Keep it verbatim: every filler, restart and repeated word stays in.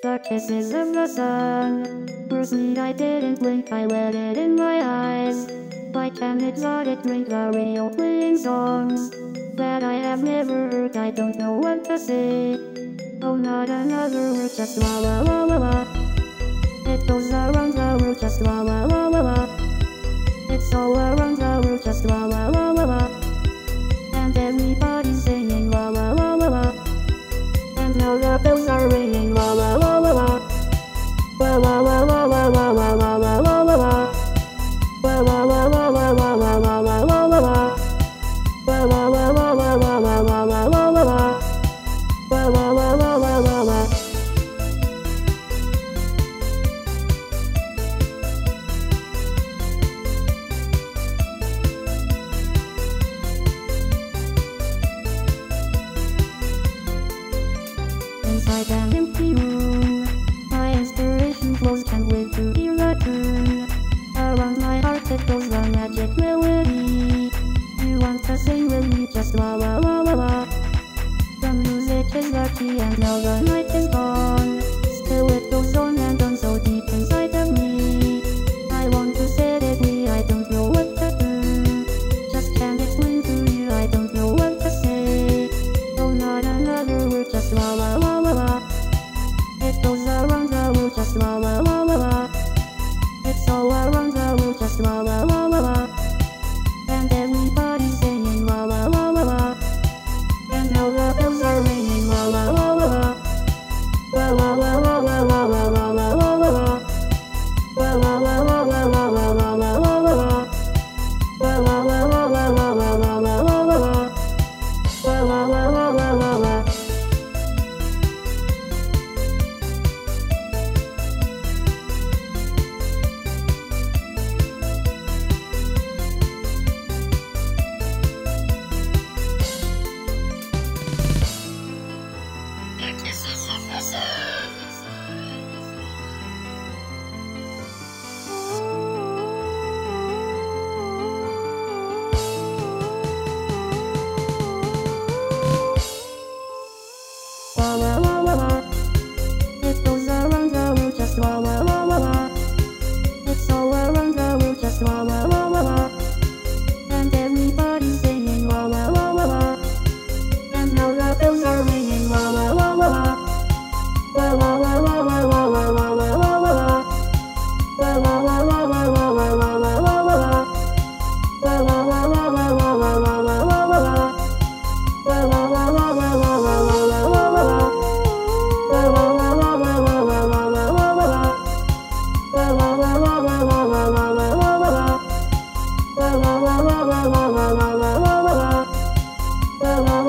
The kisses of the sun were sweet, I didn't blink, I let it in my eyes. Like an exotic drink, the radio playing songs that I have never heard, I don't know what to say. Oh, not another word, just la la la la la. It goes around the world, just la la la la la. It's all around the world, just la la la la la. And everybody's singing la la la la la. And now the bells are ringing la la la la la. La la la la la la la la la la la la. La la la la la la la la la la la la. La la la la la la la la la la la la. La la la la la la la. Inside an empty room, my inspiration flows, can't wait to hear the tune. Around my heart it goes the magic melody. You want to sing with me, just la la la la la. The music is the key and now the night is gone. Still it goes on and on so deep inside of me. I want to set it free, I don't know what to do. Just can't explain to you, I don't know what to say. Oh, not another word, just la la la la la. It goes around the world, just la la la la la. It's all around the world, just la la la la la. And everybody's singing la la la la la. And now the bells are ringing la la la la la. La la la la la la la la la la la la. La la la la la la la la la la la la. La la la la la la la la la la la la. La la la la la la la. La la la la la. It goes around the world, just la la la la la. It's all around the world, just la la la la la. And everybody's singing la la la la la. And now the bells are ringing la la la la la. La la la la la la la la la la la la. La la la la la la la la la la la la. La la la la la la la la la la la la. La la la la la la la la la la la. La la la la la la la la la la la. La la la la la la la la la la la. La la la la la la la la la la. La la